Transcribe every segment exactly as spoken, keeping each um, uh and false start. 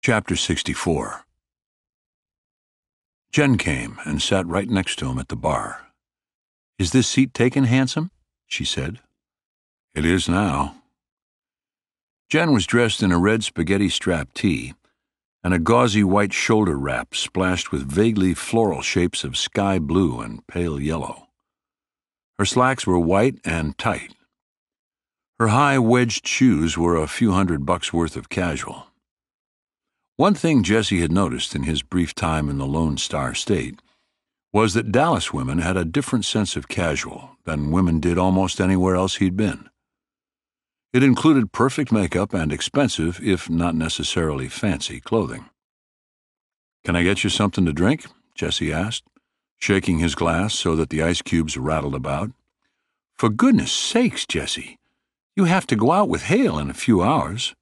Chapter sixty-four. Jen came and sat right next to him at the bar. "Is this seat taken, handsome?" she said. "It is now." Jen was dressed in a red spaghetti strap tee and a gauzy white shoulder wrap splashed with vaguely floral shapes of sky blue and pale yellow. Her slacks were white and tight. Her high wedged shoes were a few hundred bucks worth of casual. One thing Jesse had noticed in his brief time in the Lone Star State was that Dallas women had a different sense of casual than women did almost anywhere else he'd been. It included perfect makeup and expensive, if not necessarily fancy, clothing. "Can I get you something to drink?" Jesse asked, shaking his glass so that the ice cubes rattled about. "For goodness sakes, Jesse, you have to go out with Hale in a few hours."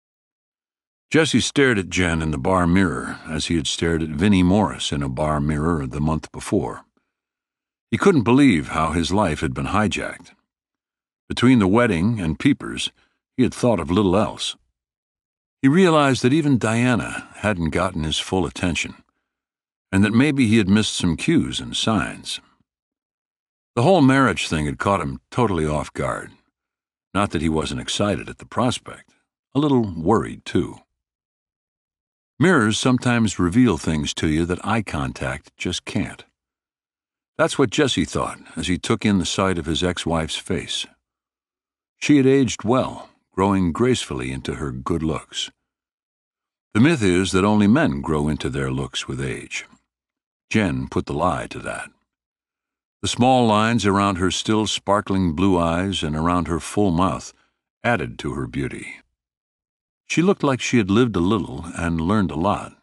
Jesse stared at Jen in the bar mirror as he had stared at Vinnie Morris in a bar mirror the month before. He couldn't believe how his life had been hijacked. Between the wedding and Peepers, he had thought of little else. He realized that even Diana hadn't gotten his full attention, and that maybe he had missed some cues and signs. The whole marriage thing had caught him totally off guard. Not that he wasn't excited at the prospect. A little worried, too. Mirrors sometimes reveal things to you that eye contact just can't. That's what Jesse thought as he took in the sight of his ex-wife's face. She had aged well, growing gracefully into her good looks. The myth is that only men grow into their looks with age. Jen put the lie to that. The small lines around her still sparkling blue eyes and around her full mouth added to her beauty. She looked like she had lived a little and learned a lot.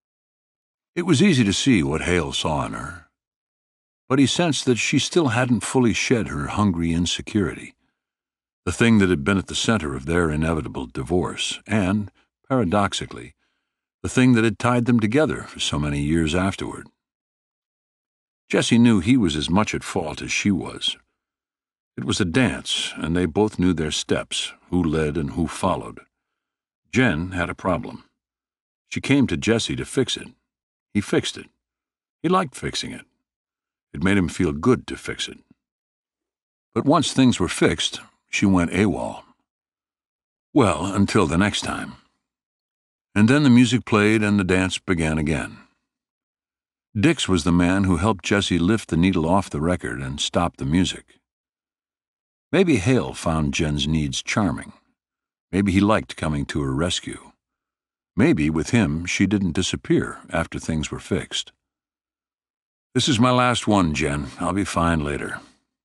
It was easy to see what Hale saw in her, but he sensed that she still hadn't fully shed her hungry insecurity, the thing that had been at the center of their inevitable divorce, and, paradoxically, the thing that had tied them together for so many years afterward. Jesse knew he was as much at fault as she was. It was a dance, and they both knew their steps, who led and who followed. Jen had a problem. She came to Jesse to fix it. He fixed it. He liked fixing it. It made him feel good to fix it. But once things were fixed, she went AWOL. Well, until the next time. And then the music played and the dance began again. Dix was the man who helped Jesse lift the needle off the record and stop the music. Maybe Hale found Jen's needs charming. Maybe he liked coming to her rescue. Maybe, with him, she didn't disappear after things were fixed. "This is my last one, Jen. I'll be fine later."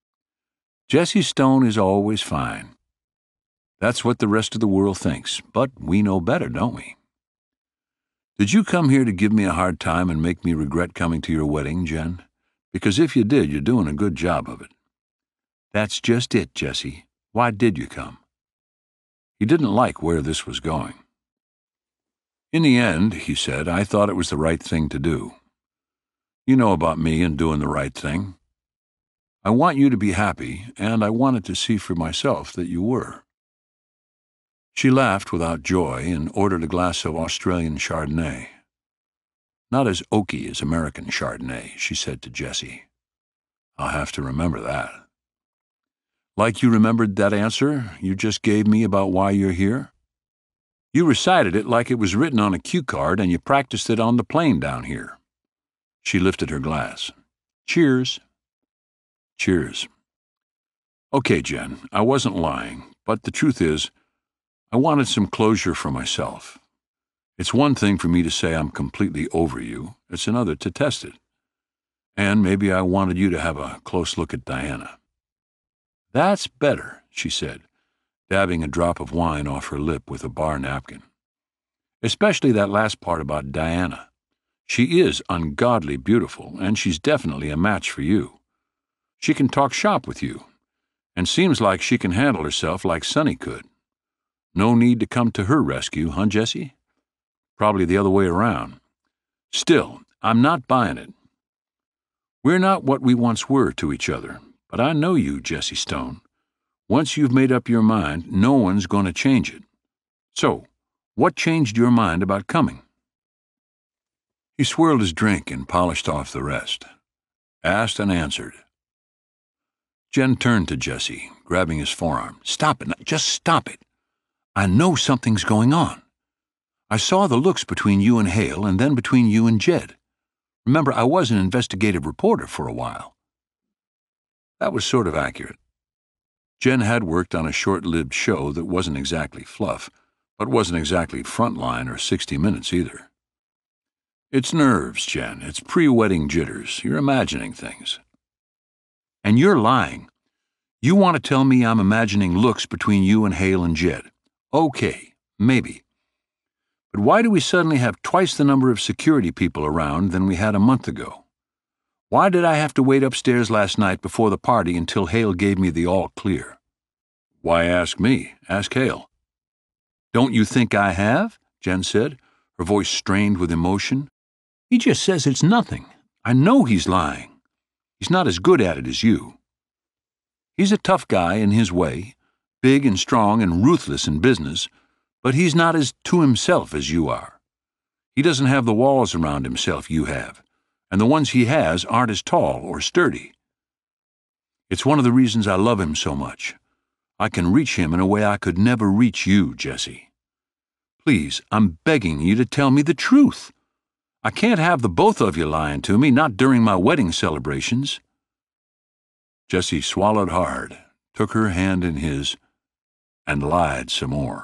Jesse Stone is always fine. That's what the rest of the world thinks, but we know better, don't we? "Did you come here to give me a hard time and make me regret coming to your wedding, Jen? Because if you did, you're doing a good job of it." "That's just it, Jesse. Why did you come?" He didn't like where this was going. "In the end," he said, "I thought it was the right thing to do. You know about me and doing the right thing. I want you to be happy, and I wanted to see for myself that you were." She laughed without joy and ordered a glass of Australian Chardonnay. "Not as oaky as American Chardonnay," she said to Jesse. "I'll have to remember that." "Like you remembered that answer you just gave me about why you're here? You recited it like it was written on a cue card and you practiced it on the plane down here." She lifted her glass. "Cheers." "Cheers." "Okay, Jen, I wasn't lying, but the truth is, I wanted some closure for myself. It's one thing for me to say I'm completely over you. It's another to test it. And maybe I wanted you to have a close look at Diana." "That's better," she said, dabbing a drop of wine off her lip with a bar napkin. "Especially that last part about Diana. She is ungodly beautiful, and she's definitely a match for you. She can talk shop with you, and seems like she can handle herself like Sonny could. No need to come to her rescue, huh, Jesse? Probably the other way around. Still, I'm not buying it. We're not what we once were to each other, but I know you, Jesse Stone. Once you've made up your mind, no one's going to change it. So, what changed your mind about coming?" He swirled his drink and polished off the rest. Asked and answered. Jen turned to Jesse, grabbing his forearm. Stop it. Just stop it. I know something's going on. I saw the looks between you and Hale and then between you and Jed. Remember, I was an investigative reporter for a while. That was sort of accurate. Jen had worked on a short-lived show that wasn't exactly fluff, but wasn't exactly Frontline or sixty minutes either. It's nerves, Jen. It's pre-wedding jitters. You're imagining things. And you're lying. You want to tell me I'm imagining looks between you and Hale and Jed. Okay, maybe. But why do we suddenly have twice the number of security people around than we had a month ago? Why did I have to wait upstairs last night before the party until Hale gave me the all-clear? Why ask me? Ask Hale. Don't you think I have? Jen said, her voice strained with emotion. He just says it's nothing. I know he's lying. He's not as good at it as you. He's a tough guy in his way, big and strong and ruthless in business, but he's not as to himself as you are. He doesn't have the walls around himself you have, and the ones he has aren't as tall or sturdy. It's one of the reasons I love him so much. I can reach him in a way I could never reach you, Jesse. Please, I'm begging you to tell me the truth. I can't have the both of you lying to me, not during my wedding celebrations. Jesse swallowed hard, took her hand in his, and lied some more.